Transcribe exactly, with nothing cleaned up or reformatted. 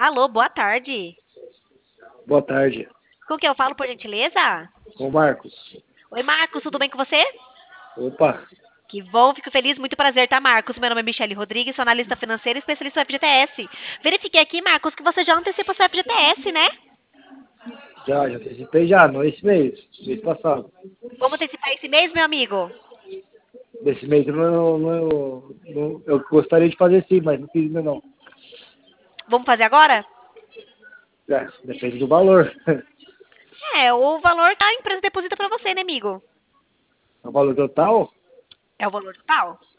Alô, boa tarde. Boa tarde. Com quem eu falo, por gentileza? Com o Marcos. Oi, Marcos, tudo bem com você? Opa, Que bom, fico feliz, muito prazer, tá, Marcos? Meu nome é Michele Rodrigues, sou analista financeira e especialista no F G T S. Verifiquei aqui, Marcos, que você já antecipa seu F G T S, né? já, já antecipei já, não esse mês, mês passado. Vamos antecipar esse mês, meu amigo? Desse mês eu não, não, não- eu gostaria de fazer sim, mas não fiz ainda não. Vamos fazer agora? É, depende do valor. É, o valor que a empresa deposita pra você, né, amigo? O valor total, É o valor total?